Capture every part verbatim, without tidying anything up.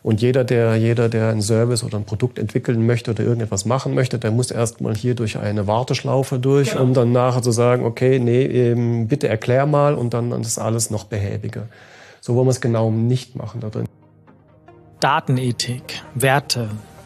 Und jeder, der, jeder, der einen Service oder ein Produkt entwickeln möchte oder irgendetwas machen möchte, der muss erstmal hier durch eine Warteschlaufe durch, genau. um dann nachher zu sagen, okay, nee, eben, bitte erklär mal und dann, dann ist alles noch behäbiger. So wollen wir es genau nicht machen da drin. Datenethik, Werte.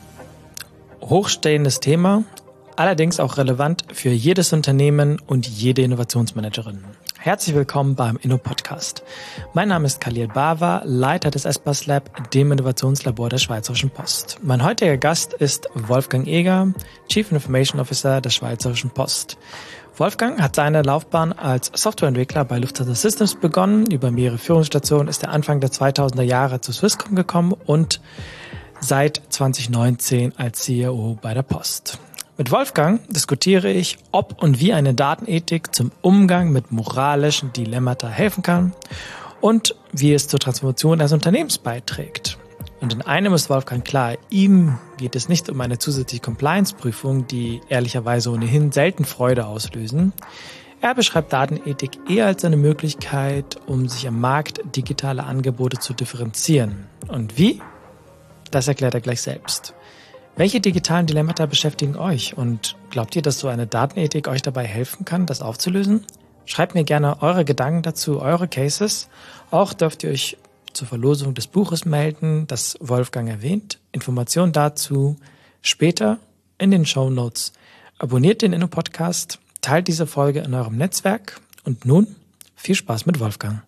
Hochstehendes Thema, allerdings auch relevant für jedes Unternehmen und jede Innovationsmanagerin. Herzlich willkommen beim InnoPodcast. Mein Name ist Khalil Bawa, Leiter des Espas Lab, dem Innovationslabor der Schweizerischen Post. Mein heutiger Gast ist Wolfgang Eger, Chief Information Officer der Schweizerischen Post. Wolfgang hat seine Laufbahn als Softwareentwickler bei Lufthansa Systems begonnen. Über mehrere Führungsstationen ist er Anfang der zweitausender Jahre zu Swisscom gekommen und seit zwanzig neunzehn als C E O bei der Post. Mit Wolfgang diskutiere ich, ob und wie eine Datenethik zum Umgang mit moralischen Dilemmata helfen kann und wie es zur Transformation eines Unternehmens beiträgt. Und in einem ist Wolfgang klar, ihm geht es nicht um eine zusätzliche Compliance-Prüfung, die ehrlicherweise ohnehin selten Freude auslösen. Er beschreibt Datenethik eher als eine Möglichkeit, um sich am Markt digitale Angebote zu differenzieren. Und wie? Das erklärt er gleich selbst. Welche digitalen Dilemmata beschäftigen euch und glaubt ihr, dass so eine Datenethik euch dabei helfen kann, das aufzulösen? Schreibt mir gerne eure Gedanken dazu, eure Cases. Auch dürft ihr euch zur Verlosung des Buches melden, das Wolfgang erwähnt. Informationen dazu später in den Shownotes. Abonniert den InnoPodcast, teilt diese Folge in eurem Netzwerk und nun viel Spaß mit Wolfgang.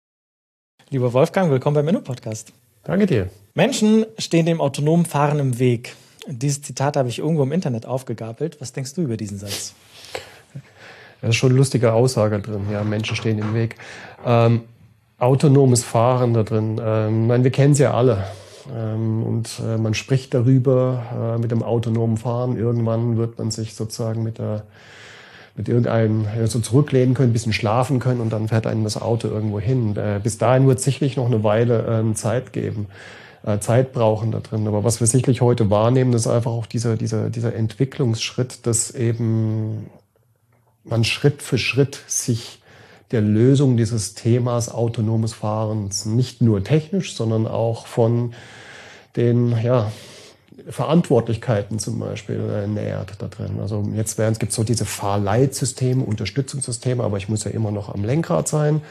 Lieber Wolfgang, willkommen beim InnoPodcast. Danke dir. Menschen stehen dem autonomen Fahren im Weg. Dieses Zitat habe ich irgendwo im Internet aufgegabelt. Was denkst du über diesen Satz? Da ist schon eine lustige Aussage drin. Ja, Menschen stehen im Weg. Ähm, autonomes Fahren da drin. Ähm, ich meine, wir kennen es ja alle. Ähm, und äh, man spricht darüber äh, mit dem autonomen Fahren. Irgendwann wird man sich sozusagen mit der mit irgendeinem ja, so zurücklehnen können, ein bisschen schlafen können und dann fährt einem das Auto irgendwo hin. Äh, bis dahin wird es sicherlich noch eine Weile ähm, Zeit geben. Zeit brauchen da drin. Aber was wir sicherlich heute wahrnehmen, das ist einfach auch dieser, dieser, dieser Entwicklungsschritt, dass eben man Schritt für Schritt sich der Lösung dieses Themas autonomes Fahrens nicht nur technisch, sondern auch von den ja, Verantwortlichkeiten zum Beispiel äh, nähert da drin. Also jetzt gibt es so diese Fahrleitsysteme, Unterstützungssysteme, aber ich muss ja immer noch am Lenkrad sein.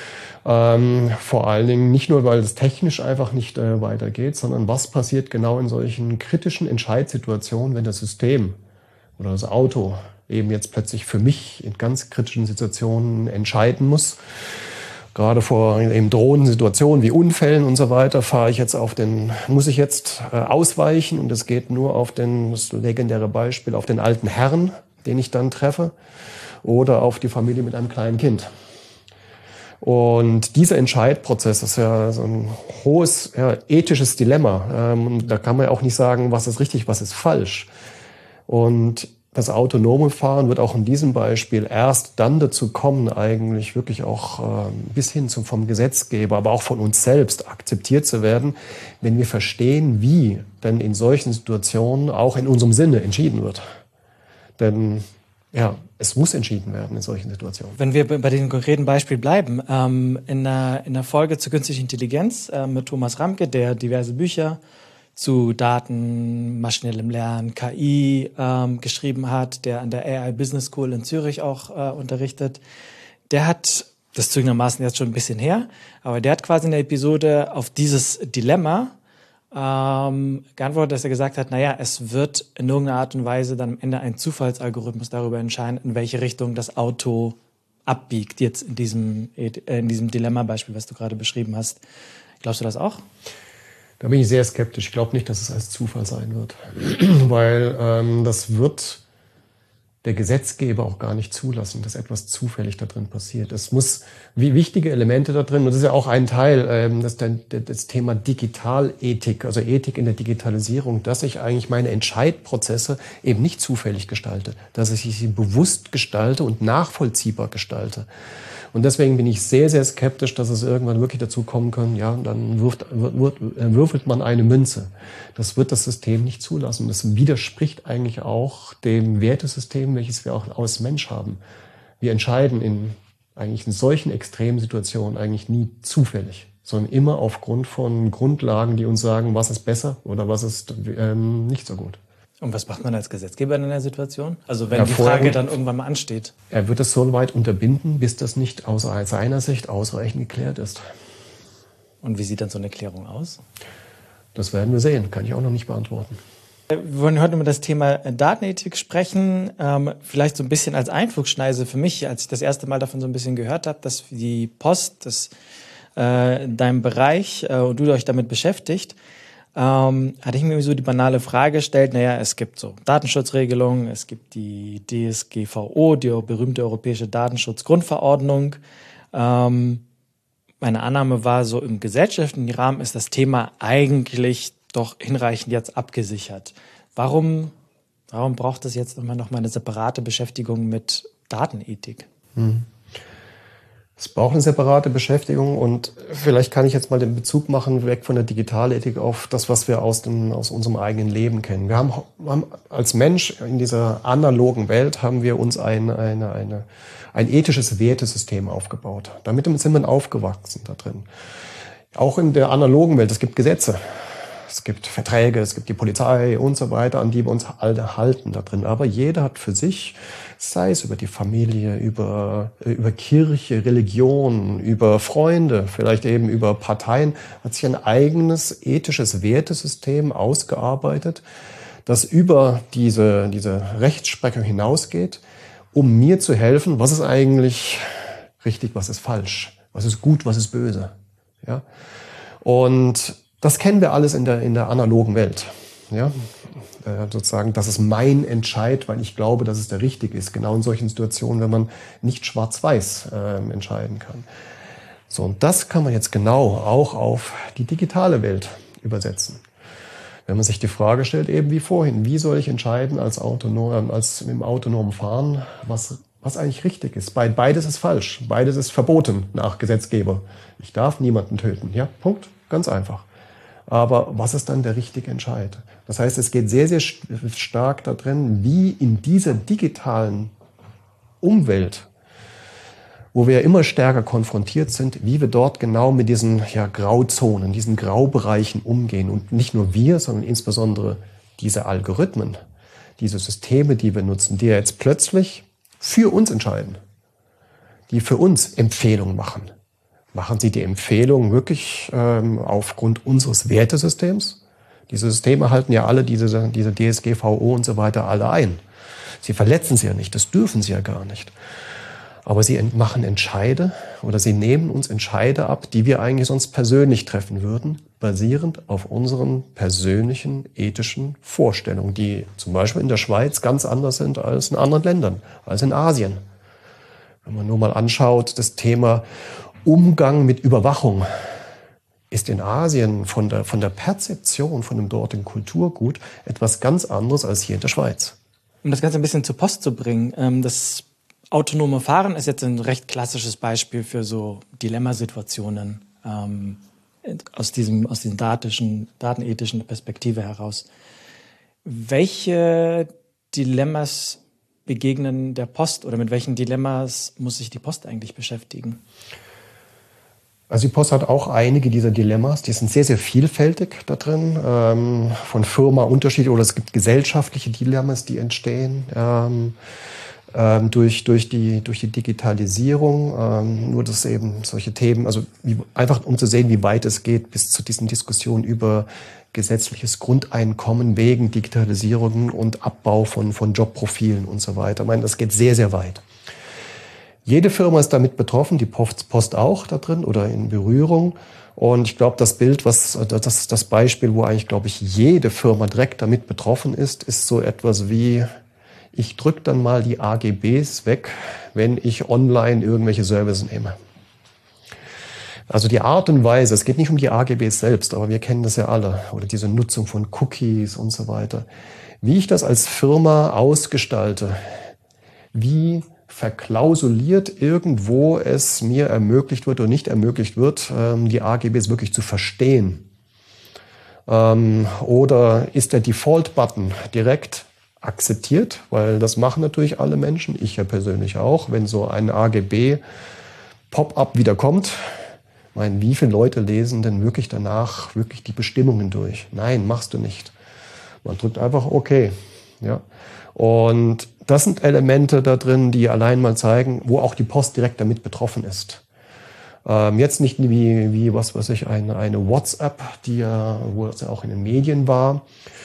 Ähm, vor allen Dingen nicht nur, weil es technisch einfach nicht äh, weitergeht, sondern was passiert genau in solchen kritischen Entscheidssituationen, wenn das System oder das Auto eben jetzt plötzlich für mich in ganz kritischen Situationen entscheiden muss. Gerade vor eben drohenden Situationen wie Unfällen und so weiter fahre ich jetzt auf den, muss ich jetzt äh, ausweichen und es geht nur auf den, das legendäre Beispiel, auf den alten Herrn, den ich dann treffe, oder auf die Familie mit einem kleinen Kind. Und dieser Entscheidprozess ist ja so ein hohes ja, ethisches Dilemma. Ähm, da kann man ja auch nicht sagen, was ist richtig, was ist falsch. Und das autonome Fahren wird auch in diesem Beispiel erst dann dazu kommen, eigentlich wirklich auch äh, bis hin zum vom Gesetzgeber, aber auch von uns selbst akzeptiert zu werden, wenn wir verstehen, wie denn in solchen Situationen auch in unserem Sinne entschieden wird. Denn ja, es muss entschieden werden in solchen Situationen. Wenn wir bei diesem konkreten Beispiel bleiben, ähm, in, der, in der Folge zur künstlichen Intelligenz äh, mit Thomas Ramke, der diverse Bücher zu Daten, maschinellem Lernen, K I ähm, geschrieben hat, der an der A I Business School in Zürich auch äh, unterrichtet, der hat, das ist zugegebenermaßen jetzt schon ein bisschen her, aber der hat quasi in der Episode auf dieses Dilemma Ähm, geantwortet, dass er gesagt hat, naja, es wird in irgendeiner Art und Weise dann am Ende ein Zufallsalgorithmus darüber entscheiden, in welche Richtung das Auto abbiegt, jetzt in diesem, äh, in diesem Dilemma-Beispiel, was du gerade beschrieben hast. Glaubst du das auch? Da bin ich sehr skeptisch. Ich glaube nicht, dass es als Zufall sein wird. Weil ähm, das wird der Gesetzgeber auch gar nicht zulassen, dass etwas zufällig da drin passiert. Es muss wie wichtige Elemente da drin, und das ist ja auch ein Teil, ähm, das, das Thema Digitalethik, also Ethik in der Digitalisierung, dass ich eigentlich meine Entscheidprozesse eben nicht zufällig gestalte, dass ich sie bewusst gestalte und nachvollziehbar gestalte. Und deswegen bin ich sehr, sehr skeptisch, dass es irgendwann wirklich dazu kommen kann, ja, dann wirft, wirft, würfelt man eine Münze. Das wird das System nicht zulassen. Das widerspricht eigentlich auch dem Wertesystem, welches wir auch als Mensch haben. Wir entscheiden in eigentlich in solchen extremen Situationen eigentlich nie zufällig, sondern immer aufgrund von Grundlagen, die uns sagen, was ist besser oder was ist ähm, nicht so gut. Und was macht man als Gesetzgeber in der Situation? Also wenn Ja, die Frage dann irgendwann mal ansteht. Er wird es so weit unterbinden, bis das nicht aus seiner Sicht ausreichend geklärt ist. Und wie sieht dann so eine Klärung aus? Das werden wir sehen, kann ich auch noch nicht beantworten. Wir wollen heute über das Thema Datenethik sprechen. Ähm, vielleicht so ein bisschen als Einflugschneise für mich, als ich das erste Mal davon so ein bisschen gehört habe, dass die Post, das, äh, dein Bereich äh, und du euch damit beschäftigt, ähm, hatte ich mir so die banale Frage gestellt, naja, es gibt so Datenschutzregelungen, es gibt die D S G V O, die berühmte Europäische Datenschutzgrundverordnung. Ähm, meine Annahme war, so im gesellschaftlichen Rahmen ist das Thema eigentlich doch hinreichend jetzt abgesichert. Warum, warum braucht es jetzt immer noch mal eine separate Beschäftigung mit Datenethik? Hm. Es braucht eine separate Beschäftigung und vielleicht kann ich jetzt mal den Bezug machen, weg von der Digitalethik auf das, was wir aus, dem, aus unserem eigenen Leben kennen. Wir haben, haben als Mensch in dieser analogen Welt haben wir uns ein, eine, eine, ein ethisches Wertesystem aufgebaut. Damit sind wir aufgewachsen da drin. Auch in der analogen Welt, es gibt Gesetze. Es gibt Verträge, es gibt die Polizei und so weiter, an die wir uns alle halten da drin. Aber jeder hat für sich, sei es über die Familie, über, über Kirche, Religion, über Freunde, vielleicht eben über Parteien, hat sich ein eigenes ethisches Wertesystem ausgearbeitet, das über diese, diese Rechtsprechung hinausgeht, um mir zu helfen, was ist eigentlich richtig, was ist falsch, was ist gut, was ist böse. Ja? Und das kennen wir alles in der, in der analogen Welt. Ja? Äh, sozusagen, das ist mein Entscheid, weil ich glaube, dass es der richtige ist. Genau in solchen Situationen, wenn man nicht schwarz-weiß äh, entscheiden kann. So, und das kann man jetzt genau auch auf die digitale Welt übersetzen. Wenn man sich die Frage stellt, eben wie vorhin, wie soll ich entscheiden als, autonom, als im autonomen Fahren, was, was eigentlich richtig ist. Beides ist falsch, beides ist verboten nach Gesetzgeber. Ich darf niemanden töten. Ja, Punkt, ganz einfach. Aber was ist dann der richtige Entscheid? Das heißt, es geht sehr, sehr stark da drin, wie in dieser digitalen Umwelt, wo wir immer stärker konfrontiert sind, wie wir dort genau mit diesen ja, Grauzonen, diesen Graubereichen umgehen. Und nicht nur wir, sondern insbesondere diese Algorithmen, diese Systeme, die wir nutzen, die jetzt plötzlich für uns entscheiden, die für uns Empfehlungen machen. Machen Sie die Empfehlung wirklich ähm, aufgrund unseres Wertesystems? Diese Systeme halten ja alle diese, diese D S G V O und so weiter alle ein. Sie verletzen sie ja nicht, das dürfen sie ja gar nicht. Aber sie machen Entscheide oder sie nehmen uns Entscheide ab, die wir eigentlich sonst persönlich treffen würden, basierend auf unseren persönlichen ethischen Vorstellungen, die zum Beispiel in der Schweiz ganz anders sind als in anderen Ländern, als in Asien. Wenn man nur mal anschaut, das Thema Umgang mit Überwachung ist in Asien von der, von der Perzeption von dem dortigen Kulturgut etwas ganz anderes als hier in der Schweiz. Um das Ganze ein bisschen zur Post zu bringen, das autonome Fahren ist jetzt ein recht klassisches Beispiel für so Dilemmasituationen ähm, aus diesem, aus diesen datischen, datenethischen Perspektive heraus. Welche Dilemmas begegnen der Post oder mit welchen Dilemmas muss sich die Post eigentlich beschäftigen? Also die Post hat auch einige dieser Dilemmas, die sind sehr, sehr vielfältig da drin, ähm, von Firma unterschiedlich, oder es gibt gesellschaftliche Dilemmas, die entstehen ähm, ähm, durch, durch, die, durch die Digitalisierung. Ähm, nur dass eben solche Themen, also wie, einfach um zu sehen, wie weit es geht, bis zu diesen Diskussionen über gesetzliches Grundeinkommen wegen Digitalisierung und Abbau von, von Jobprofilen und so weiter. Ich meine, das geht sehr, sehr weit. Jede Firma ist damit betroffen, die Post auch da drin oder in Berührung. Und ich glaube, das Bild, was das, das Beispiel, wo eigentlich, glaube ich, jede Firma direkt damit betroffen ist, ist so etwas wie, ich drücke dann mal die A G Bs weg, wenn ich online irgendwelche Services nehme. Also die Art und Weise, es geht nicht um die A G Bs selbst, aber wir kennen das ja alle, oder diese Nutzung von Cookies und so weiter. Wie ich das als Firma ausgestalte, wie verklausuliert irgendwo es mir ermöglicht wird oder nicht ermöglicht wird, die A G Bs wirklich zu verstehen. Oder ist der Default-Button direkt akzeptiert, weil das machen natürlich alle Menschen, ich ja persönlich auch, wenn so ein A G B-Pop-up wieder kommt, Ich meine, wie viele Leute lesen denn wirklich danach wirklich die Bestimmungen durch? Nein, machst du nicht. Man drückt einfach okay. Ja. Und das sind Elemente da drin, die allein mal zeigen, wo auch die Post direkt damit betroffen ist. Ähm, jetzt nicht wie, wie was weiß ich, eine, eine WhatsApp, die ja, wo es ja auch in den Medien war,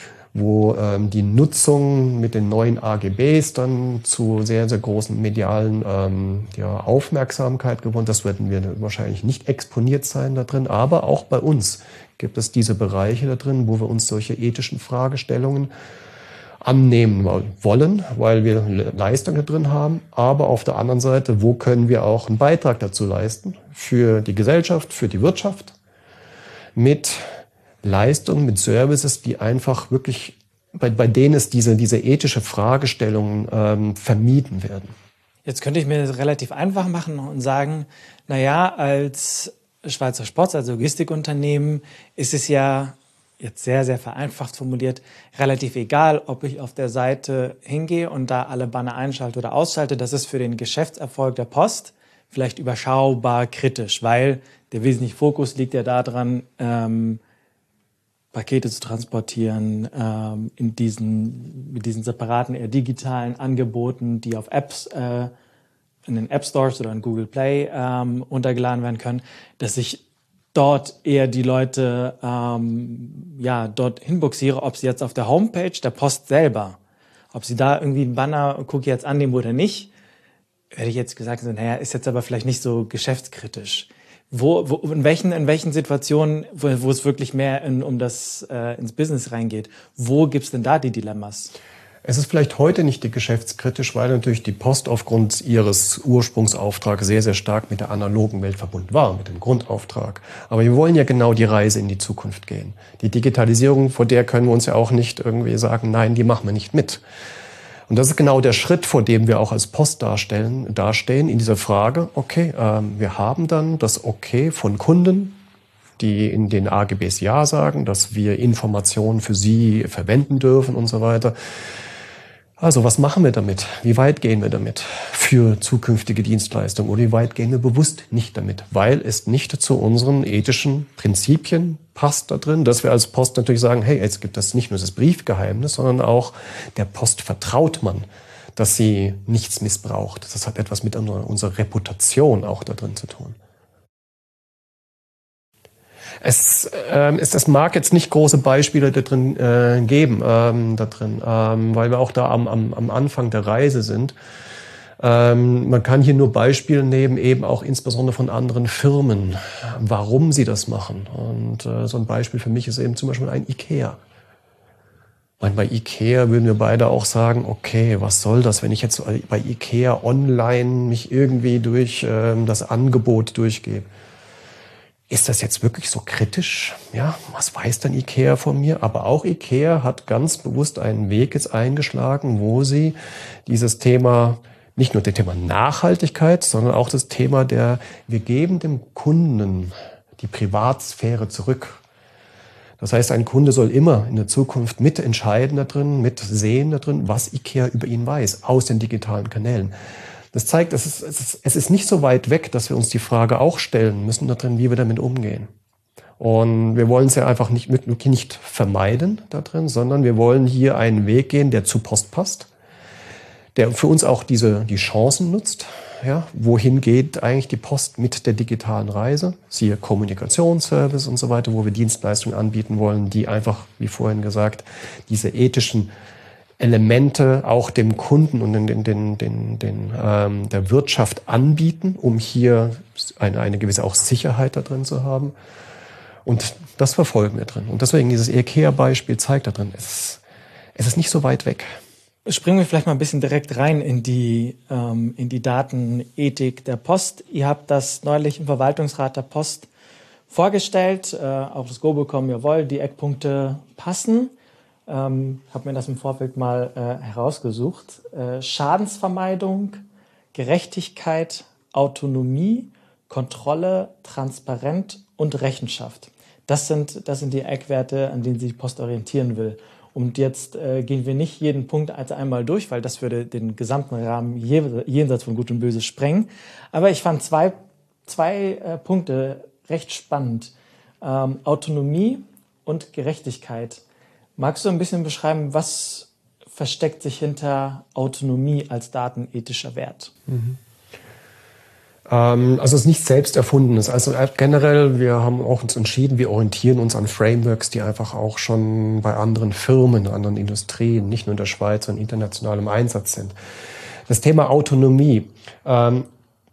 wo ähm, die Nutzung mit den neuen A G Bs dann zu sehr, sehr großen medialen ähm, ja, Aufmerksamkeit gewonnen. Das werden wir wahrscheinlich nicht exponiert sein da drin, aber auch bei uns gibt es diese Bereiche da drin, wo wir uns solche ethischen Fragestellungen annehmen wollen, weil wir Leistungen drin haben. Aber auf der anderen Seite, wo können wir auch einen Beitrag dazu leisten für die Gesellschaft, für die Wirtschaft mit Leistungen, mit Services, die einfach wirklich, bei, bei denen es diese, diese ethische Fragestellungen ähm, vermieden werden. Jetzt könnte ich mir das relativ einfach machen und sagen, naja, als Schweizer Sport, als Logistikunternehmen ist es ja, jetzt sehr, sehr vereinfacht formuliert, relativ egal, ob ich auf der Seite hingehe und da alle Banner einschalte oder ausschalte. Das ist für den Geschäftserfolg der Post vielleicht überschaubar kritisch, weil der wesentliche Fokus liegt ja daran, ähm, Pakete zu transportieren, ähm, in diesen, mit diesen separaten, eher digitalen Angeboten, die auf Apps, äh, in den App Stores oder in Google Play ähm, runtergeladen werden können, dass ich dort eher die Leute ähm, ja, dort hinbuxiere, ob sie jetzt auf der Homepage der Post selber, ob sie da irgendwie einen Banner-Cookie jetzt annehmen oder nicht, hätte ich jetzt gesagt, naja, ist jetzt aber vielleicht nicht so geschäftskritisch. Wo, wo, in welchen, in welchen Situationen, wo, wo es wirklich mehr in, um das äh, ins Business reingeht, wo gibt's denn da die Dilemmas? Es ist vielleicht heute nicht geschäftskritisch, weil natürlich die Post aufgrund ihres Ursprungsauftrags sehr, sehr stark mit der analogen Welt verbunden war, mit dem Grundauftrag. Aber wir wollen ja genau die Reise in die Zukunft gehen. Die Digitalisierung, vor der können wir uns ja auch nicht irgendwie sagen, nein, die machen wir nicht mit. Und das ist genau der Schritt, vor dem wir auch als Post darstellen, dastehen, in dieser Frage, okay, ähm, wir haben dann das Okay von Kunden, die in den A G Bs Ja sagen, dass wir Informationen für sie verwenden dürfen und so weiter. Also was machen wir damit? Wie weit gehen wir damit für zukünftige Dienstleistungen? Oder wie weit gehen wir bewusst nicht damit? Weil es nicht zu unseren ethischen Prinzipien passt da drin, dass wir als Post natürlich sagen, hey, jetzt gibt es nicht nur das Briefgeheimnis, sondern auch der Post vertraut man, dass sie nichts missbraucht. Das hat etwas mit unserer, unserer Reputation auch da drin zu tun. Es, ähm, es, es mag jetzt nicht große Beispiele da drin äh, geben, ähm, da drin, ähm, weil wir auch da am, am, am Anfang der Reise sind. Ähm, man kann hier nur Beispiele nehmen, eben auch insbesondere von anderen Firmen, warum sie das machen. Und äh, so ein Beispiel für mich ist eben zum Beispiel ein IKEA. Ich meine, bei IKEA würden wir beide auch sagen, okay, was soll das, wenn ich jetzt bei IKEA online mich irgendwie durch ähm, das Angebot durchgebe? Ist das jetzt wirklich so kritisch? Ja, was weiß denn IKEA von mir? Aber auch IKEA hat ganz bewusst einen Weg jetzt eingeschlagen, wo sie dieses Thema, nicht nur das Thema Nachhaltigkeit, sondern auch das Thema der, wir geben dem Kunden die Privatsphäre zurück. Das heißt, ein Kunde soll immer in der Zukunft mitentscheiden da drin, mitsehen da drin, was IKEA über ihn weiß, aus den digitalen Kanälen. Das zeigt, es ist, es ist, es ist nicht so weit weg, dass wir uns die Frage auch stellen müssen da drin, wie wir damit umgehen. Und wir wollen es ja einfach nicht, nicht vermeiden da drin, sondern wir wollen hier einen Weg gehen, der zu Post passt, der für uns auch diese, die Chancen nutzt. Ja, wohin geht eigentlich die Post mit der digitalen Reise? Siehe Kommunikationsservice und so weiter, wo wir Dienstleistungen anbieten wollen, die einfach, wie vorhin gesagt, diese ethischen Elemente auch dem Kunden und den, den, den, den, den, ähm, der Wirtschaft anbieten, um hier eine, eine gewisse auch Sicherheit da drin zu haben. Und das verfolgen wir drin. Und deswegen dieses IKEA-Beispiel zeigt da drin, es, es ist nicht so weit weg. Springen wir vielleicht mal ein bisschen direkt rein in die, ähm, in die Datenethik der Post. Ihr habt das neulich im Verwaltungsrat der Post vorgestellt, äh, auf das Go bekommen, jawohl, die Eckpunkte passen. Ähm, habe mir das im Vorfeld mal äh, herausgesucht. Äh, Schadensvermeidung, Gerechtigkeit, Autonomie, Kontrolle, Transparenz und Rechenschaft. Das sind, das sind die Eckwerte, an denen sich die Post orientieren will. Und jetzt äh, gehen wir nicht jeden Punkt als einmal durch, weil das würde den gesamten Rahmen jenseits von Gut und Böse sprengen. Aber ich fand zwei, zwei äh, Punkte recht spannend. Ähm, Autonomie und Gerechtigkeit. Magst du ein bisschen beschreiben, was versteckt sich hinter Autonomie als datenethischer Wert? Mhm. Ähm, also es ist nicht selbst erfundenes. Also generell, wir haben auch uns entschieden, wir orientieren uns an Frameworks, die einfach auch schon bei anderen Firmen, anderen Industrien, nicht nur in der Schweiz, sondern international im Einsatz sind. Das Thema Autonomie. Ähm,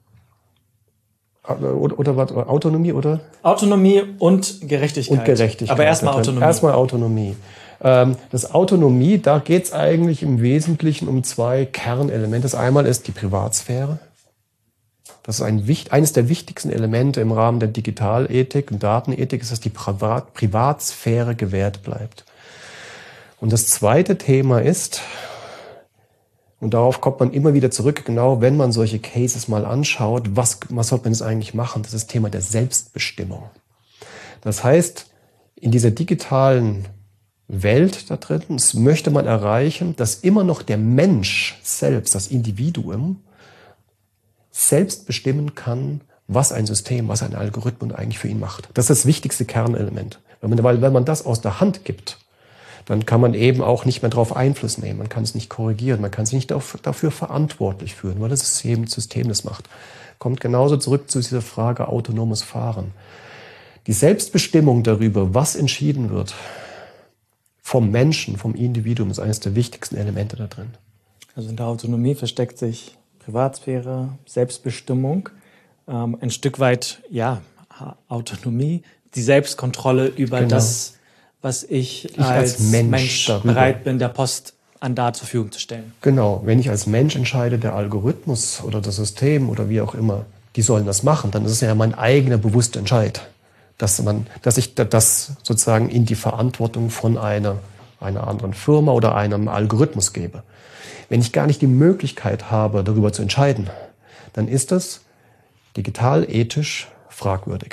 oder, oder was? Autonomie, oder? Autonomie und Gerechtigkeit. Und Gerechtigkeit. Aber erstmal Autonomie. Erstmal Autonomie. Das Autonomie, da geht es eigentlich im Wesentlichen um zwei Kernelemente. Das einmal ist die Privatsphäre. Das ist ein, eines der wichtigsten Elemente im Rahmen der Digitalethik und Datenethik, ist, dass die Privat, Privatsphäre gewährt bleibt. Und das zweite Thema ist, und darauf kommt man immer wieder zurück, genau wenn man solche Cases mal anschaut, was, was sollte man jetzt eigentlich machen? Das ist das Thema der Selbstbestimmung. Das heißt, in dieser digitalen Welt da drin möchte man erreichen, dass immer noch der Mensch selbst, das Individuum, selbst bestimmen kann, was ein System, was ein Algorithmus eigentlich für ihn macht. Das ist das wichtigste Kernelement. Wenn man, weil wenn man das aus der Hand gibt, dann kann man eben auch nicht mehr darauf Einfluss nehmen. Man kann es nicht korrigieren, man kann es nicht dafür verantwortlich führen, weil das System, das System das macht. Kommt genauso zurück zu dieser Frage autonomes Fahren. Die Selbstbestimmung darüber, was entschieden wird, vom Menschen, vom Individuum, ist eines der wichtigsten Elemente da drin. Also in der Autonomie versteckt sich Privatsphäre, Selbstbestimmung, ähm, ein Stück weit, ja, Autonomie, die Selbstkontrolle über genau. das, was ich, ich als, als Mensch, Mensch bereit bin, der Post an Daten zur Verfügung zu stellen. Genau, wenn ich als Mensch entscheide, der Algorithmus oder das System oder wie auch immer, die sollen das machen, dann ist es ja mein eigener bewusster Entscheid, dass man, dass ich das sozusagen in die Verantwortung von einer, einer anderen Firma oder einem Algorithmus gebe. Wenn ich gar nicht die Möglichkeit habe, darüber zu entscheiden, dann ist das digital ethisch fragwürdig.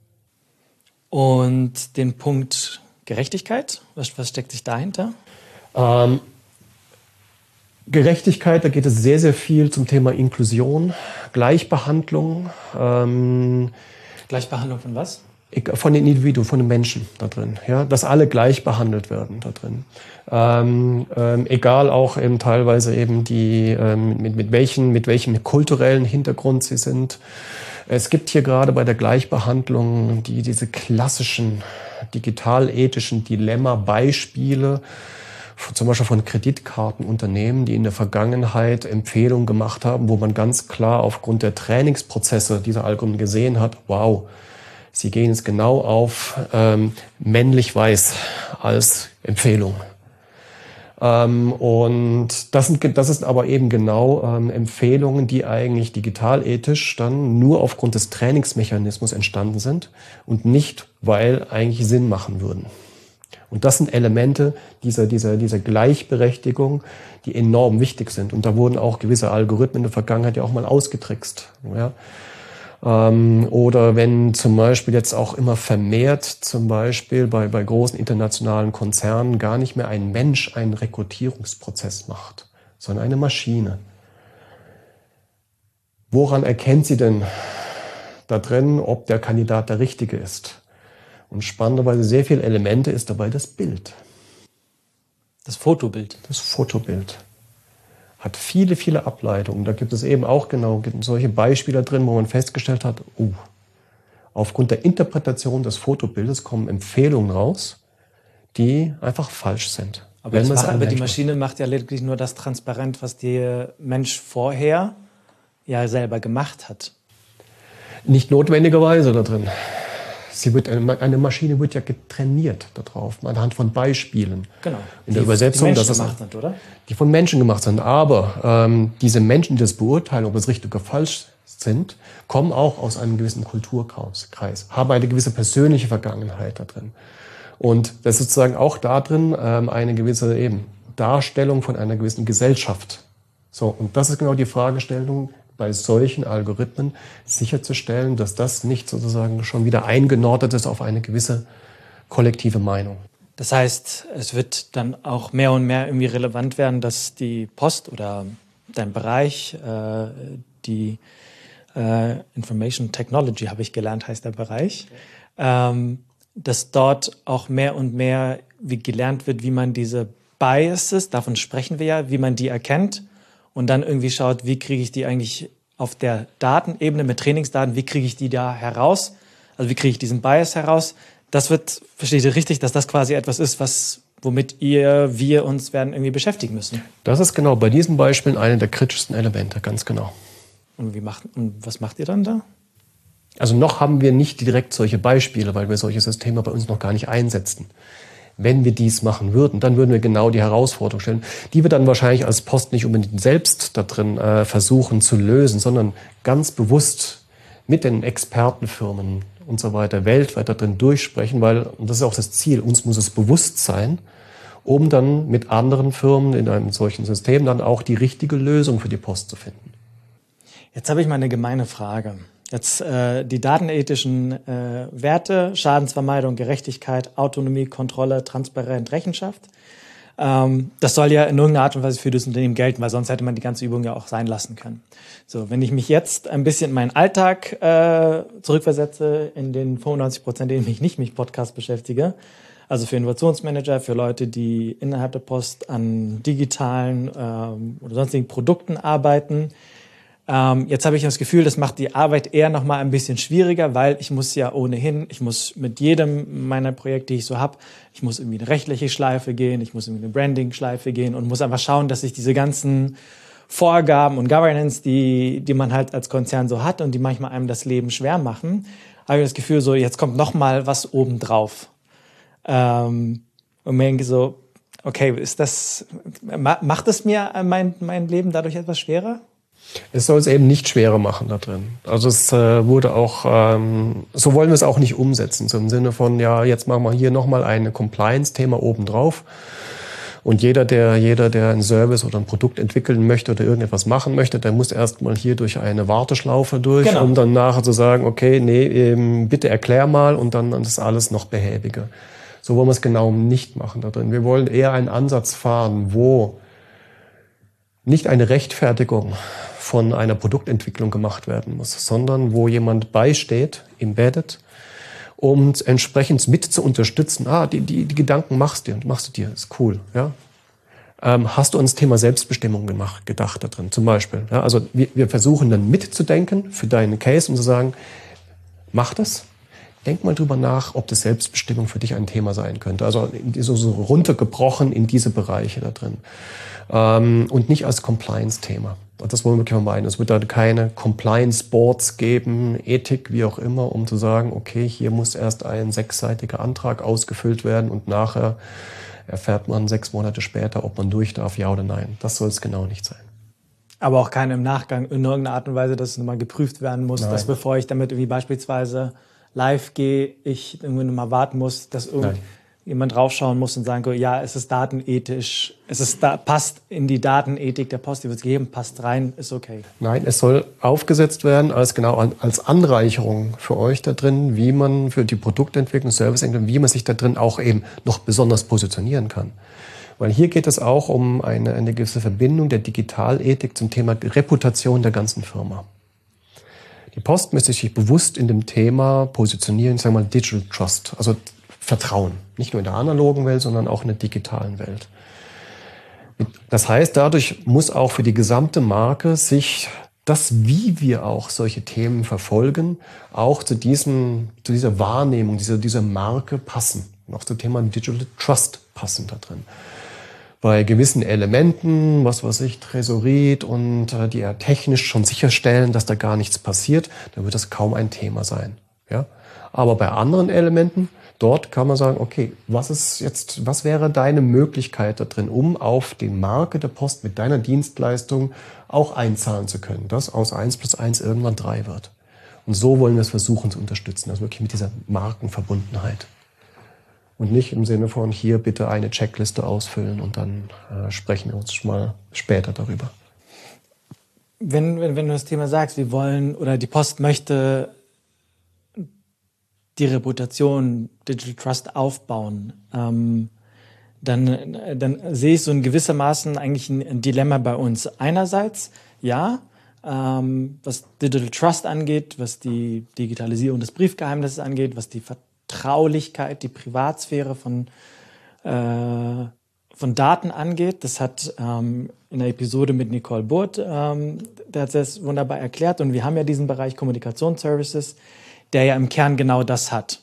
Und den Punkt Gerechtigkeit, was, was steckt sich dahinter? Ähm, Gerechtigkeit, da geht es sehr, sehr viel zum Thema Inklusion, Gleichbehandlung. Ähm, Gleichbehandlung von was? Von den Individuen, von den Menschen da drin, ja, dass alle gleich behandelt werden da drin. Ähm, ähm, egal auch eben teilweise eben die, ähm, mit, mit welchen, mit welchem kulturellen Hintergrund sie sind. Es gibt hier gerade bei der Gleichbehandlung die, diese klassischen digital-ethischen Dilemma-Beispiele, zum Beispiel von Kreditkartenunternehmen, die in der Vergangenheit Empfehlungen gemacht haben, wo man ganz klar aufgrund der Trainingsprozesse dieser Algorithmen gesehen hat, wow, sie gehen jetzt genau auf ähm, männlich-weiß als Empfehlung. Ähm, und das sind, das ist aber eben genau ähm, Empfehlungen, die eigentlich digitalethisch dann nur aufgrund des Trainingsmechanismus entstanden sind und nicht, weil eigentlich Sinn machen würden. Und das sind Elemente dieser, dieser, dieser Gleichberechtigung, die enorm wichtig sind. Und da wurden auch gewisse Algorithmen in der Vergangenheit ja auch mal ausgetrickst. Ja. Ähm, oder wenn zum Beispiel jetzt auch immer vermehrt zum Beispiel bei, bei großen internationalen Konzernen gar nicht mehr ein Mensch einen Rekrutierungsprozess macht, sondern eine Maschine. Woran erkennt sie denn da drin, ob der Kandidat der Richtige ist? Und spannenderweise sehr viele Elemente ist dabei das Bild. Das Fotobild. Das Fotobild. Hat viele, viele Ableitungen. Da gibt es eben auch genau gibt solche Beispiele drin, wo man festgestellt hat, uh, aufgrund der Interpretation des Fotobildes kommen Empfehlungen raus, die einfach falsch sind. Aber, das macht, aber die Maschine macht ja lediglich nur das transparent, was der Mensch vorher ja selber gemacht hat. Nicht notwendigerweise da drin. Sie wird, eine Maschine wird ja getrainiert darauf, anhand von Beispielen. Genau. In der die, Übersetzung, die dass es gemacht sind, oder? Die von Menschen gemacht sind. Aber ähm, diese Menschen, die das beurteilen, ob es richtig oder falsch sind, kommen auch aus einem gewissen Kulturkreis, haben eine gewisse persönliche Vergangenheit da drin. Und das ist sozusagen auch da drin ähm, eine gewisse eben Darstellung von einer gewissen Gesellschaft. So, und das ist genau die Fragestellung, bei solchen Algorithmen sicherzustellen, dass das nicht sozusagen schon wieder eingenordet ist auf eine gewisse kollektive Meinung. Das heißt, es wird dann auch mehr und mehr irgendwie relevant werden, dass die Post oder dein Bereich, äh, die äh, Information Technology, habe ich gelernt, heißt der Bereich, ähm, dass dort auch mehr und mehr wie gelernt wird, wie man diese Biases, davon sprechen wir ja, wie man die erkennt und dann irgendwie schaut, wie kriege ich die eigentlich auf der Datenebene mit Trainingsdaten, wie kriege ich die da heraus, also wie kriege ich diesen Bias heraus. Das wird, versteht ihr richtig, dass das quasi etwas ist, was womit ihr, wir uns werden irgendwie beschäftigen müssen. Das ist genau bei diesen Beispielen eine der kritischsten Elemente, ganz genau. Und, wie macht, und was macht ihr dann da? Also noch haben wir nicht direkt solche Beispiele, weil wir solche Systeme bei uns noch gar nicht einsetzen. Wenn wir dies machen würden, dann würden wir genau die Herausforderung stellen, die wir dann wahrscheinlich als Post nicht unbedingt selbst da drin äh, versuchen zu lösen, sondern ganz bewusst mit den Expertenfirmen und so weiter weltweit da drin durchsprechen, weil, und das ist auch das Ziel, uns muss es bewusst sein, um dann mit anderen Firmen in einem solchen System dann auch die richtige Lösung für die Post zu finden. Jetzt habe ich mal eine gemeine Frage. Jetzt äh, die datenethischen äh, Werte, Schadensvermeidung, Gerechtigkeit, Autonomie, Kontrolle, Transparenz, Rechenschaft. Ähm, das soll ja in irgendeiner Art und Weise für das Unternehmen gelten, weil sonst hätte man die ganze Übung ja auch sein lassen können. So, wenn ich mich jetzt ein bisschen in meinen Alltag äh, zurückversetze, in den fünfundneunzig Prozent, in denen ich nicht mit Podcast beschäftige, also für Innovationsmanager, für Leute, die innerhalb der Post an digitalen ähm, oder sonstigen Produkten arbeiten. Ähm, jetzt habe ich das Gefühl, das macht die Arbeit eher noch mal ein bisschen schwieriger, weil ich muss ja ohnehin, ich muss mit jedem meiner Projekte, die ich so habe, ich muss irgendwie eine rechtliche Schleife gehen, ich muss irgendwie eine Branding-Schleife gehen und muss einfach schauen, dass ich diese ganzen Vorgaben und Governance, die, die man halt als Konzern so hat und die manchmal einem das Leben schwer machen, habe ich das Gefühl, so jetzt kommt noch mal was obendrauf. Ähm, und mir denke so, okay, ist das, macht es mir mein, mein Leben dadurch etwas schwerer? Es soll es eben nicht schwerer machen da drin. Also es äh, wurde auch, ähm, so wollen wir es auch nicht umsetzen, so im Sinne von, ja, jetzt machen wir hier nochmal ein Compliance-Thema obendrauf. Und jeder, der, jeder, der einen Service oder ein Produkt entwickeln möchte oder irgendetwas machen möchte, der muss erstmal hier durch eine Warteschlaufe durch, genau, um dann nachher zu sagen, okay, nee, eben, bitte erklär mal und dann ist alles noch behäbiger. So wollen wir es genau nicht machen da drin. Wir wollen eher einen Ansatz fahren, wo nicht eine Rechtfertigung von einer Produktentwicklung gemacht werden muss, sondern wo jemand beisteht, embedded, um entsprechend mit zu unterstützen. Ah, die, die, die Gedanken machst du, machst du dir, ist cool, ja. Ähm, hast du ans Thema Selbstbestimmung gemacht, gedacht da drin, zum Beispiel. Ja, also wir, wir versuchen dann mitzudenken für deinen Case und zu sagen, mach das. Denk mal drüber nach, ob das Selbstbestimmung für dich ein Thema sein könnte. Also so, so runtergebrochen in diese Bereiche da drin. Ähm, und nicht als Compliance-Thema. Und das wollen wir wirklich mal meinen. Es wird da keine Compliance-Boards geben, Ethik, wie auch immer, um zu sagen, okay, hier muss erst ein sechsseitiger Antrag ausgefüllt werden und nachher erfährt man sechs Monate später, ob man durch darf, ja oder nein. Das soll es genau nicht sein. Aber auch keine im Nachgang in irgendeiner Art und Weise, dass es nochmal geprüft werden muss, Nein. dass bevor ich damit irgendwie beispielsweise live gehe, ich irgendwie nochmal warten muss, dass irgendjemand draufschauen muss und sagen kann, ja, es ist datenethisch, es ist da, passt in die Datenethik der Post, die wird es geben, passt rein, ist okay. Nein, es soll aufgesetzt werden als genau als Anreicherung für euch da drin, wie man für die Produktentwicklung, Serviceentwicklung, wie man sich da drin auch eben noch besonders positionieren kann. Weil hier geht es auch um eine, eine gewisse Verbindung der Digitalethik zum Thema Reputation der ganzen Firma. Die Post müsste sich bewusst in dem Thema positionieren, sagen wir mal Digital Trust, also Vertrauen. Nicht nur in der analogen Welt, sondern auch in der digitalen Welt. Das heißt, dadurch muss auch für die gesamte Marke sich das, wie wir auch solche Themen verfolgen, auch zu diesem, zu dieser Wahrnehmung, dieser, dieser Marke passen. Und auch zum Thema Digital Trust passen da drin. Bei gewissen Elementen, was weiß ich, Tresorit und äh, die ja technisch schon sicherstellen, dass da gar nichts passiert, dann wird das kaum ein Thema sein. Ja? Aber bei anderen Elementen, dort kann man sagen, okay, was ist jetzt, was wäre deine Möglichkeit da drin, um auf die Marke der Post mit deiner Dienstleistung auch einzahlen zu können, dass aus eins plus eins irgendwann drei wird. Und so wollen wir es versuchen zu unterstützen, also wirklich mit dieser Markenverbundenheit. Und nicht im Sinne von, hier bitte eine Checkliste ausfüllen und dann äh, sprechen wir uns mal später darüber. Wenn, wenn, wenn du das Thema sagst, wir wollen, oder die Post möchte die Reputation Digital Trust aufbauen, ähm, dann, dann sehe ich so in gewissermaßen eigentlich ein, ein Dilemma bei uns. Einerseits, ja, ähm, was Digital Trust angeht, was die Digitalisierung des Briefgeheimnisses angeht, was die Vertraulichkeit, die Privatsphäre von, äh, von Daten angeht. Das hat ähm, in der Episode mit Nicole Burt, ähm, der hat das wunderbar erklärt. Und wir haben ja diesen Bereich Kommunikationsservices, der ja im Kern genau das hat.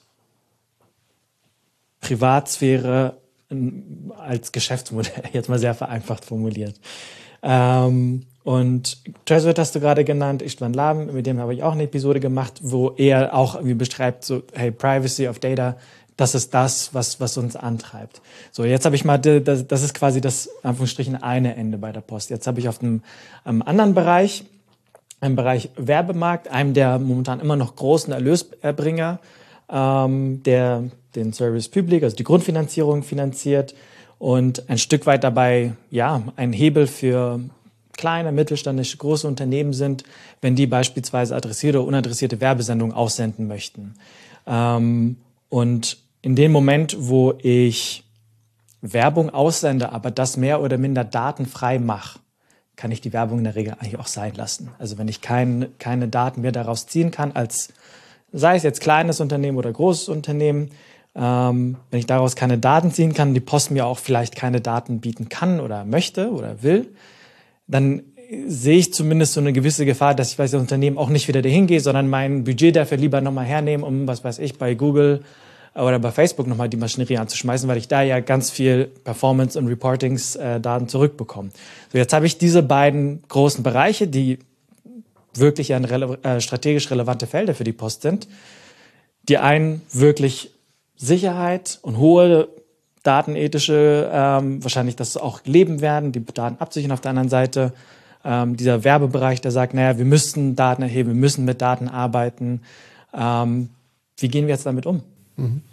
Privatsphäre als Geschäftsmodell, jetzt mal sehr vereinfacht formuliert. Ähm, und Trezor hast du gerade genannt, Istvan Laben, mit dem habe ich auch eine Episode gemacht, wo er auch irgendwie beschreibt, so, hey, Privacy of Data, das ist das, was, was uns antreibt. So, jetzt habe ich mal, das, das ist quasi das, Anführungsstrichen, eine Ende bei der Post. Jetzt habe ich auf einem, einem anderen Bereich, im Bereich Werbemarkt, einem der momentan immer noch großen Erlösbringer, ähm, der den Service Public, also die Grundfinanzierung finanziert und ein Stück weit dabei, ja, ein Hebel für kleine, mittelständische, große Unternehmen sind, wenn die beispielsweise adressierte oder unadressierte Werbesendungen aussenden möchten. Ähm, und in dem Moment, wo ich Werbung aussende, aber das mehr oder minder datenfrei mache, kann ich die Werbung in der Regel eigentlich auch sein lassen. Also wenn ich kein, keine Daten mehr daraus ziehen kann, als sei es jetzt kleines Unternehmen oder großes Unternehmen, ähm, wenn ich daraus keine Daten ziehen kann, die Post mir auch vielleicht keine Daten bieten kann oder möchte oder will, dann sehe ich zumindest so eine gewisse Gefahr, dass ich bei diesem Unternehmen auch nicht wieder dahin gehe, sondern mein Budget dafür lieber nochmal hernehmen, um, was weiß ich, bei Google oder bei Facebook nochmal die Maschinerie anzuschmeißen, weil ich da ja ganz viel Performance- und Reportings-Daten zurückbekomme. So, jetzt habe ich diese beiden großen Bereiche, die wirklich ja rele- äh, strategisch relevante Felder für die Post sind. Die einen wirklich Sicherheit und hohe datenethische, ähm, wahrscheinlich das auch leben werden, die Daten absichern. Auf der anderen Seite ähm, dieser Werbebereich, der sagt, naja, wir müssen Daten erheben, wir müssen mit Daten arbeiten. Ähm, wie gehen wir jetzt damit um? Mhm.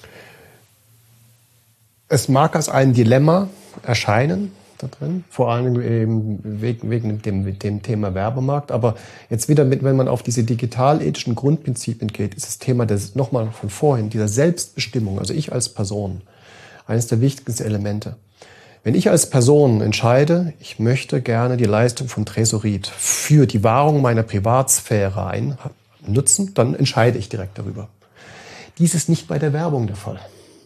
Es mag als ein Dilemma erscheinen da drin, vor allem eben wegen, wegen dem, dem Thema Werbemarkt. Aber jetzt wieder, mit, wenn man auf diese digitalethischen Grundprinzipien geht, ist das Thema des, nochmal von vorhin, dieser Selbstbestimmung, also ich als Person, eines der wichtigsten Elemente. Wenn ich als Person entscheide, ich möchte gerne die Leistung von Tresorit für die Wahrung meiner Privatsphäre ein, nutzen, dann entscheide ich direkt darüber. Dies ist nicht bei der Werbung der Fall.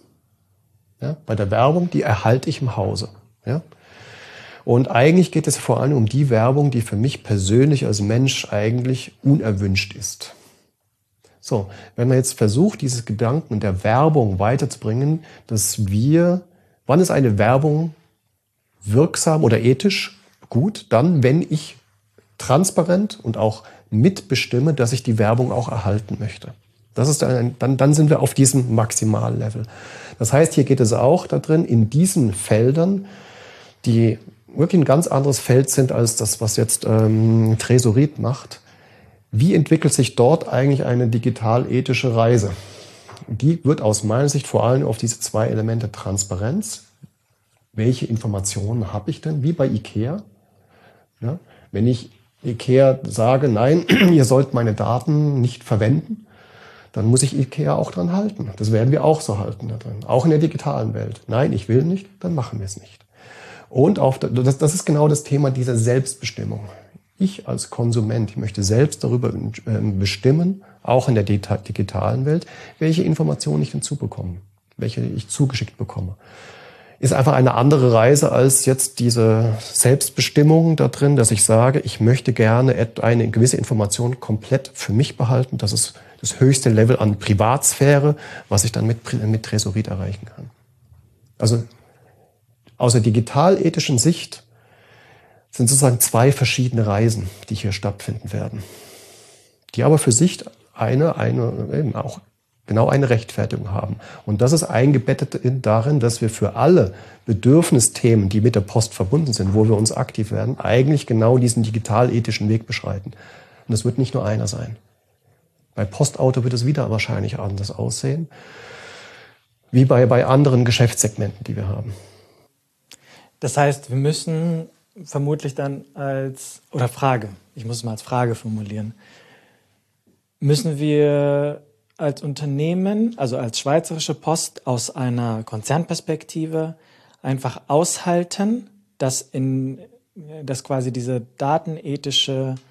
Ja, bei der Werbung, die erhalte ich im Hause. Ja? Und eigentlich geht es vor allem um die Werbung, die für mich persönlich als Mensch eigentlich unerwünscht ist. So, wenn man jetzt versucht, dieses Gedanken der Werbung weiterzubringen, dass wir, wann ist eine Werbung wirksam oder ethisch gut? Dann, wenn ich transparent und auch mitbestimme, dass ich die Werbung auch erhalten möchte. Das ist dann, dann, dann sind wir auf diesem Maximallevel. Das heißt, hier geht es auch da drin, in diesen Feldern, die wirklich ein ganz anderes Feld sind als das, was jetzt ähm, Tresorit macht. Wie entwickelt sich dort eigentlich eine digital-ethische Reise? Die wird aus meiner Sicht vor allem auf diese zwei Elemente Transparenz. Welche Informationen habe ich denn? Wie bei IKEA. Ja, wenn ich IKEA sage, nein, ihr sollt meine Daten nicht verwenden, dann muss ich IKEA auch dran halten. Das werden wir auch so halten da drin. Auch in der digitalen Welt. Nein, ich will nicht, dann machen wir es nicht. Und auf, das, das ist genau das Thema dieser Selbstbestimmung. Ich als Konsument, ich möchte selbst darüber bestimmen, auch in der digitalen Welt, welche Informationen ich hinzu bekomme, welche ich zugeschickt bekomme. Ist einfach eine andere Reise als jetzt diese Selbstbestimmung da drin, dass ich sage, ich möchte gerne eine gewisse Information komplett für mich behalten. Das ist das höchste Level an Privatsphäre, was ich dann mit, mit Tresorit erreichen kann. Also aus der digitalethischen Sicht sind sozusagen zwei verschiedene Reisen, die hier stattfinden werden, die aber für sich eine, eine eben auch genau eine Rechtfertigung haben. Und das ist eingebettet in, darin, dass wir für alle Bedürfnisthemen, die mit der Post verbunden sind, wo wir uns aktiv werden, eigentlich genau diesen digitalethischen Weg beschreiten. Und das wird nicht nur einer sein. Bei Postauto wird es wieder wahrscheinlich anders aussehen, wie bei, bei anderen Geschäftssegmenten, die wir haben. Das heißt, wir müssen vermutlich dann als, oder Frage, ich muss es mal als Frage formulieren, müssen wir als Unternehmen, also als Schweizerische Post aus einer Konzernperspektive einfach aushalten, dass, in, dass quasi diese datenethische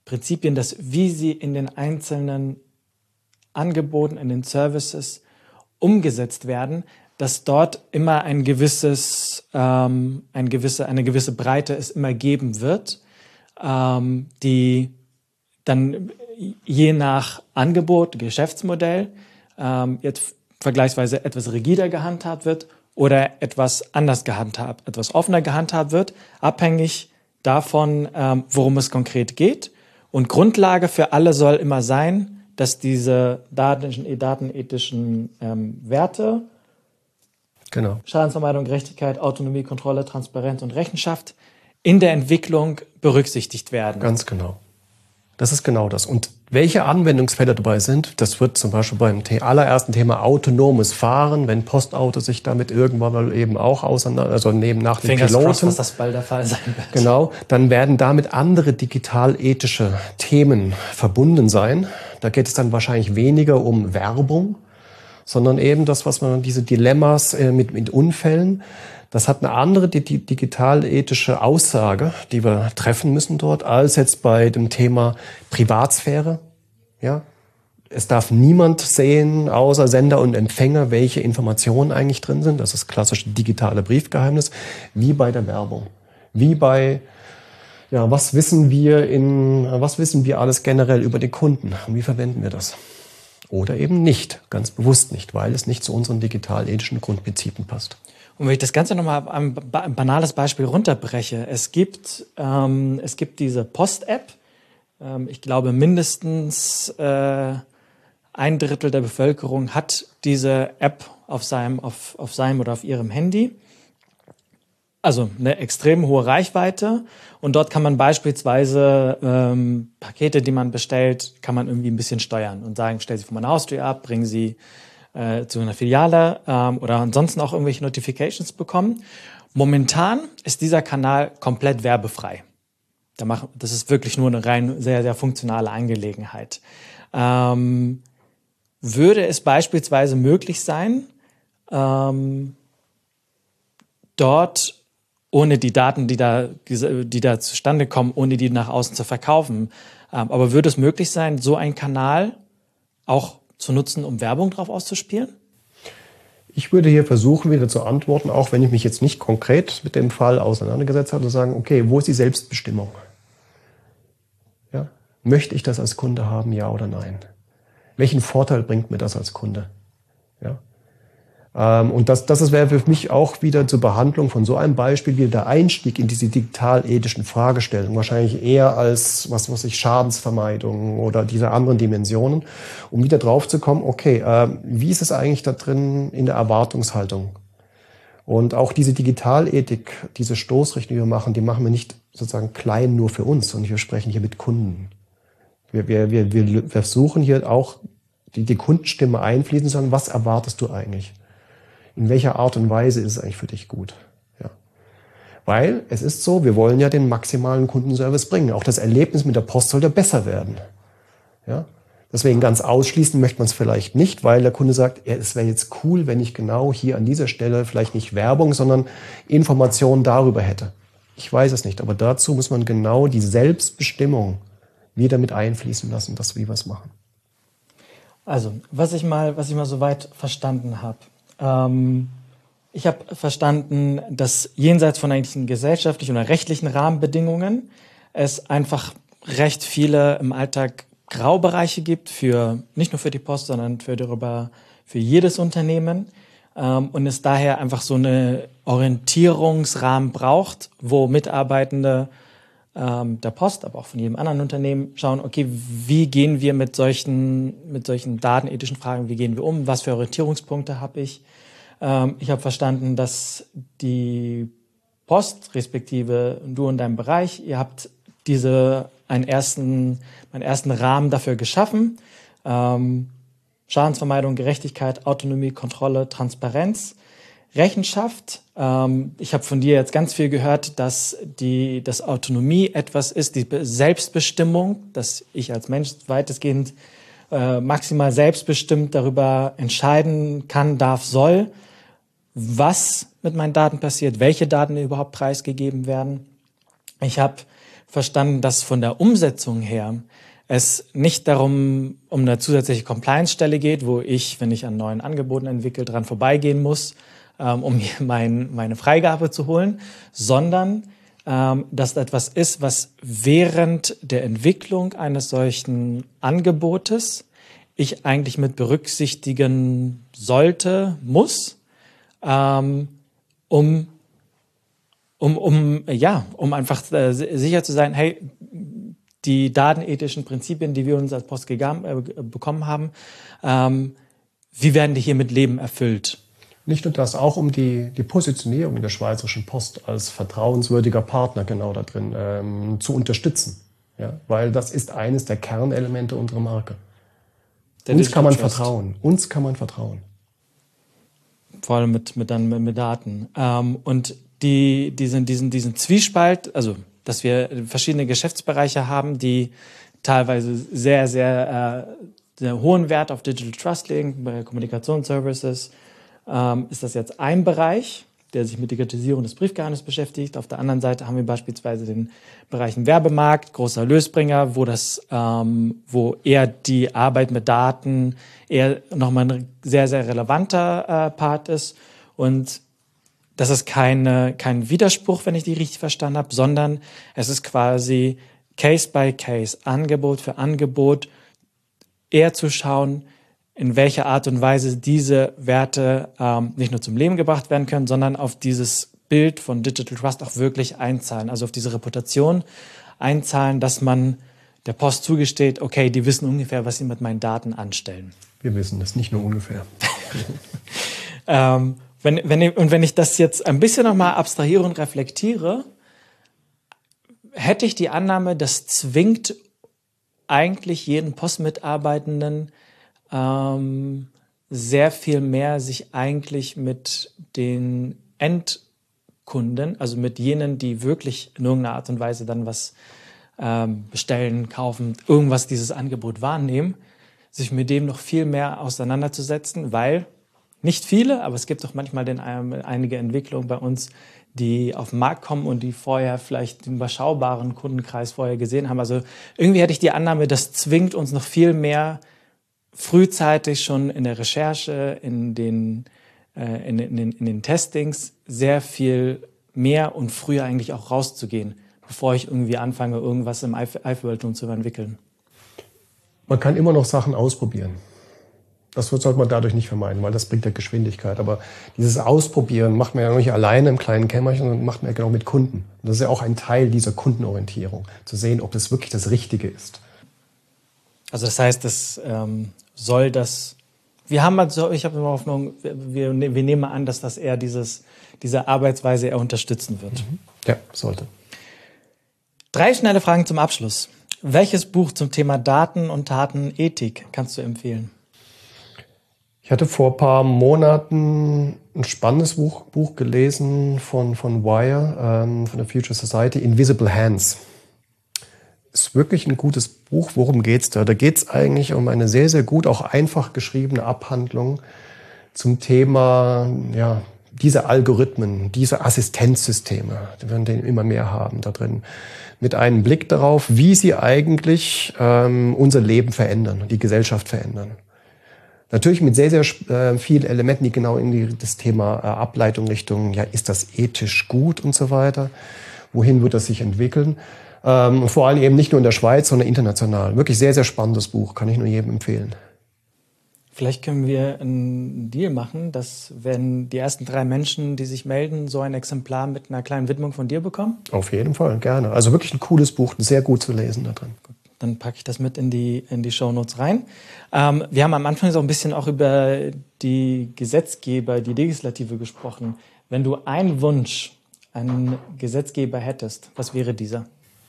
Prinzipien, dass wie sie in den einzelnen Angeboten, in den Services umgesetzt werden, dass dort immer ein gewisses, ähm, ein gewisse, eine gewisse Breite es immer geben wird, ähm, die dann je nach Angebot, Geschäftsmodell ähm, jetzt vergleichsweise etwas rigider gehandhabt wird oder etwas anders gehandhabt, etwas offener gehandhabt wird, abhängig davon, ähm, worum es konkret geht. Und Grundlage für alle soll immer sein, dass diese datenethischen, datenethischen ähm, Werte, genau. Schadensvermeidung, Gerechtigkeit, Autonomie, Kontrolle, Transparenz und Rechenschaft in der Entwicklung berücksichtigt werden. Ganz genau. Das ist genau das. Und welche Anwendungsfälle dabei sind, das wird zum Beispiel beim allerersten Thema autonomes Fahren, wenn Postauto sich damit irgendwann mal eben auch auseinander, also neben nach den Fingers Piloten, crossed, dass das bald der Fall sein wird. Genau, dann werden damit andere digital-ethische Themen verbunden sein. Da geht es dann wahrscheinlich weniger um Werbung, sondern eben das, was man, diese Dilemmas äh, mit, mit Unfällen, das hat eine andere die, die digital-ethische Aussage, die wir treffen müssen dort, als jetzt bei dem Thema Privatsphäre. Ja, es darf niemand sehen, außer Sender und Empfänger, welche Informationen eigentlich drin sind. Das ist das klassische digitale Briefgeheimnis, wie bei der Werbung, wie bei ja, was wissen wir in, was wissen wir alles generell über den Kunden und wie verwenden wir das? Oder eben nicht, ganz bewusst nicht, weil es nicht zu unseren digital-ethischen Grundprinzipien passt. Und wenn ich das Ganze nochmal ein banales Beispiel runterbreche, es gibt, ähm, es gibt diese Post-App, ähm, ich glaube mindestens äh, ein Drittel der Bevölkerung hat diese App auf seinem, auf, auf seinem oder auf ihrem Handy. Also eine extrem hohe Reichweite und dort kann man beispielsweise ähm, Pakete, die man bestellt, kann man irgendwie ein bisschen steuern und sagen, stell sie von meiner Haustür ab, bring sie äh, zu einer Filiale ähm, oder ansonsten auch irgendwelche Notifications bekommen. Momentan ist dieser Kanal komplett werbefrei. Da machen, das ist wirklich nur eine rein sehr, sehr funktionale Angelegenheit. Ähm, würde es beispielsweise möglich sein, ähm, dort ohne die Daten, die da, die da zustande kommen, ohne die nach außen zu verkaufen. Ähm, aber würde es möglich sein, so einen Kanal auch zu nutzen, um Werbung drauf auszuspielen? Ich würde hier versuchen, wieder zu antworten, auch wenn ich mich jetzt nicht konkret mit dem Fall auseinandergesetzt habe, zu sagen, okay, wo ist die Selbstbestimmung? Ja? Möchte ich das als Kunde haben, ja oder nein? Welchen Vorteil bringt mir das als Kunde? Ja? Und das, das wäre für mich auch wieder zur Behandlung von so einem Beispiel wieder der Einstieg in diese digital-ethischen Fragestellungen, wahrscheinlich eher als, was weiß ich, Schadensvermeidung oder diese anderen Dimensionen, um wieder drauf zu kommen, okay, äh, wie ist es eigentlich da drin in der Erwartungshaltung? Und auch diese Digitalethik, diese Stoßrichtung, die wir machen, die machen wir nicht sozusagen klein nur für uns, sondern wir sprechen hier mit Kunden. Wir, wir, wir, wir versuchen hier auch die, die Kundenstimme einfließen zu lassen, was erwartest du eigentlich? In welcher Art und Weise ist es eigentlich für dich gut? Ja. Weil es ist so, wir wollen ja den maximalen Kundenservice bringen. Auch das Erlebnis mit der Post soll ja besser werden. Ja. Deswegen ganz ausschließen möchte man es vielleicht nicht, weil der Kunde sagt, ja, es wäre jetzt cool, wenn ich genau hier an dieser Stelle vielleicht nicht Werbung, sondern Informationen darüber hätte. Ich weiß es nicht, aber dazu muss man genau die Selbstbestimmung wieder mit einfließen lassen, dass wie wir es machen. Also, was ich mal, was ich mal soweit verstanden habe. Ähm, ich habe verstanden, dass jenseits von eigentlichen gesellschaftlichen oder rechtlichen Rahmenbedingungen es einfach recht viele im Alltag Graubereiche gibt, für nicht nur für die Post, sondern für darüber für jedes Unternehmen ähm, und es daher einfach so eine Orientierungsrahmen braucht, wo Mitarbeitende ähm, der Post, aber auch von jedem anderen Unternehmen schauen, okay, wie gehen wir mit solchen mit solchen datenethischen Fragen, wie gehen wir um, was für Orientierungspunkte habe ich? Ähm, ich habe verstanden, dass die Post, respektive du in deinem Bereich, ihr habt diese einen ersten, einen ersten Rahmen dafür geschaffen. Ähm, Schadensvermeidung, Gerechtigkeit, Autonomie, Kontrolle, Transparenz, Rechenschaft. Ähm, ich habe von dir jetzt ganz viel gehört, dass die, dass Autonomie etwas ist, die Selbstbestimmung, dass ich als Mensch weitestgehend äh, maximal selbstbestimmt darüber entscheiden kann, darf, soll, was mit meinen Daten passiert, welche Daten überhaupt preisgegeben werden. Ich habe verstanden, dass von der Umsetzung her es nicht darum, um eine zusätzliche Compliance-Stelle geht, wo ich, wenn ich an neuen Angeboten entwickle, dran vorbeigehen muss, ähm, um mir mein, meine Freigabe zu holen, sondern ähm, dass etwas ist, was während der Entwicklung eines solchen Angebotes ich eigentlich mit berücksichtigen sollte, muss, ähm, um Um, um, ja, um einfach äh, sicher zu sein, hey, die datenethischen Prinzipien, die wir uns als Post gegeben, äh, bekommen haben, ähm, wie werden die hier mit Leben erfüllt? Nicht nur das, auch um die, die Positionierung der Schweizerischen Post als vertrauenswürdiger Partner genau da drin ähm, zu unterstützen. Ja? Weil das ist eines der Kernelemente unserer Marke. Der Uns kann man Trust. vertrauen. Uns kann man vertrauen. Vor allem mit, mit, dann, mit Daten. Ähm, und die, diesen, diesen, diesen Zwiespalt, also dass wir verschiedene Geschäftsbereiche haben, die teilweise sehr, sehr, äh, sehr hohen Wert auf Digital Trust legen, bei Kommunikationsservices, ähm, ist das jetzt ein Bereich, der sich mit Digitalisierung des Briefgeheimnisses beschäftigt. Auf der anderen Seite haben wir beispielsweise den Bereich Werbemarkt, großer Erlösbringer, wo das, ähm, wo eher die Arbeit mit Daten eher nochmal ein sehr, sehr relevanter äh, Part ist. Und das ist keine, kein Widerspruch, wenn ich die richtig verstanden habe, sondern es ist quasi Case by Case, Angebot für Angebot, eher zu schauen, in welcher Art und Weise diese Werte ähm, nicht nur zum Leben gebracht werden können, sondern auf dieses Bild von Digital Trust auch wirklich einzahlen, also auf diese Reputation einzahlen, dass man der Post zugesteht, okay, die wissen ungefähr, was sie mit meinen Daten anstellen. Wir wissen das nicht nur ungefähr. ähm, wenn, wenn ich, und wenn ich das jetzt ein bisschen nochmal abstrahiere und reflektiere, hätte ich die Annahme, das zwingt eigentlich jeden Postmitarbeitenden ähm, sehr viel mehr, sich eigentlich mit den Endkunden, also mit jenen, die wirklich in irgendeiner Art und Weise dann was ähm, bestellen, kaufen, irgendwas dieses Angebot wahrnehmen, sich mit dem noch viel mehr auseinanderzusetzen, weil nicht viele, aber es gibt doch manchmal den, ähm, einige Entwicklungen bei uns, die auf den Markt kommen und die vorher vielleicht den überschaubaren Kundenkreis vorher gesehen haben. Also irgendwie hätte ich die Annahme, das zwingt uns noch viel mehr frühzeitig schon in der Recherche, in den, äh, in, in, den, in den Testings sehr viel mehr und früher eigentlich auch rauszugehen, bevor ich irgendwie anfange, irgendwas im Eiffelturm zu entwickeln. Man kann immer noch Sachen ausprobieren. Das sollte man dadurch nicht vermeiden, weil das bringt ja Geschwindigkeit. Aber dieses Ausprobieren macht man ja nicht alleine im kleinen Kämmerchen, sondern macht man ja genau mit Kunden. Und das ist ja auch ein Teil dieser Kundenorientierung, zu sehen, ob das wirklich das Richtige ist. Also das heißt, das ähm, soll das, wir haben also, ich habe immer Hoffnung, wir, wir nehmen mal an, dass das eher dieses, diese Arbeitsweise eher unterstützen wird. Ja, sollte. Drei schnelle Fragen zum Abschluss. Welches Buch zum Thema Daten und Datenethik kannst du empfehlen? Ich hatte vor ein paar Monaten ein spannendes Buch, Buch gelesen von, von Wire, ähm, von der Future Society, Invisible Hands. Ist wirklich ein gutes Buch. Worum geht's da? Da geht's eigentlich um eine sehr, sehr gut, auch einfach geschriebene Abhandlung zum Thema, ja, diese Algorithmen, diese Assistenzsysteme, die wir immer mehr haben da drin, mit einem Blick darauf, wie sie eigentlich ähm, unser Leben verändern, die Gesellschaft verändern. Natürlich mit sehr, sehr äh, vielen Elementen, die genau in die, das Thema äh, Ableitung Richtung, ja, ist das ethisch gut und so weiter? Wohin wird das sich entwickeln? Ähm, und vor allem eben nicht nur in der Schweiz, sondern international. Wirklich sehr, sehr spannendes Buch, kann ich nur jedem empfehlen. Vielleicht können wir einen Deal machen, dass wenn die ersten drei Menschen, die sich melden, so ein Exemplar mit einer kleinen Widmung von dir bekommen? Auf jeden Fall, gerne. Also wirklich ein cooles Buch, sehr gut zu lesen da drin. Gut. Dann packe ich das mit in die, in die Shownotes rein. Ähm, wir haben am Anfang so ein bisschen auch über die Gesetzgeber, die Legislative gesprochen. Wenn du einen Wunsch an Gesetzgeber hättest, was wäre dieser?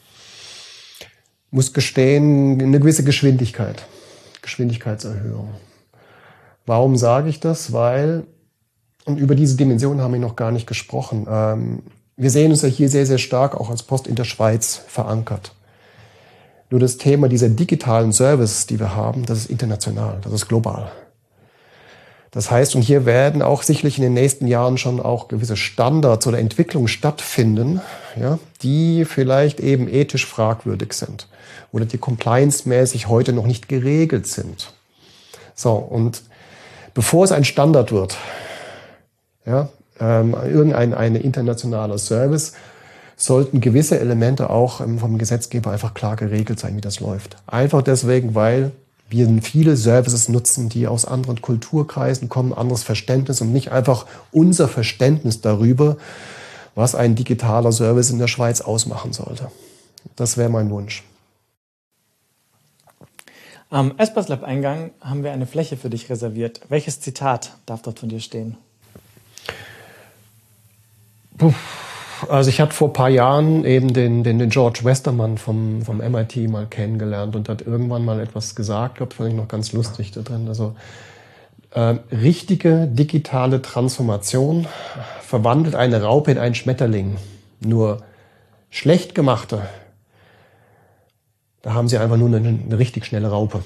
Ich muss gestehen, eine gewisse Geschwindigkeit, Geschwindigkeitserhöhung. Warum sage ich das? Weil, und über diese Dimension haben wir noch gar nicht gesprochen, ähm, wir sehen uns ja hier sehr, sehr stark auch als Post in der Schweiz verankert. Nur das Thema dieser digitalen Services, die wir haben, das ist international, das ist global. Das heißt, und hier werden auch sicherlich in den nächsten Jahren schon auch gewisse Standards oder Entwicklungen stattfinden, ja, die vielleicht eben ethisch fragwürdig sind oder die compliance-mäßig heute noch nicht geregelt sind. So, und bevor es ein Standard wird, ja, ähm, irgendein eine internationaler Service, sollten gewisse Elemente auch ähm, vom Gesetzgeber einfach klar geregelt sein, wie das läuft. Einfach deswegen, weil wir viele Services nutzen, die aus anderen Kulturkreisen kommen, anderes Verständnis und nicht einfach unser Verständnis darüber, was ein digitaler Service in der Schweiz ausmachen sollte. Das wäre mein Wunsch. Am Espaslab-Eingang haben wir eine Fläche für dich reserviert. Welches Zitat darf dort von dir stehen? Puh. Also ich hatte vor ein paar Jahren eben den, den, den George Westermann vom, vom M I T mal kennengelernt und hat irgendwann mal etwas gesagt, glaube ich, fand ich noch ganz lustig da drin. Also äh, richtige digitale Transformation verwandelt eine Raupe in einen Schmetterling. Nur schlecht gemachte, da haben sie einfach nur eine, eine richtig schnelle Raupe.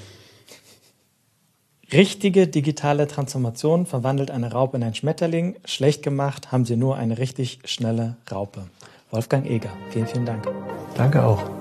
Richtige digitale Transformation verwandelt eine Raupe in einen Schmetterling. Schlecht gemacht haben sie nur eine richtig schnelle Raupe. Wolfgang Eger, vielen, vielen Dank. Danke auch.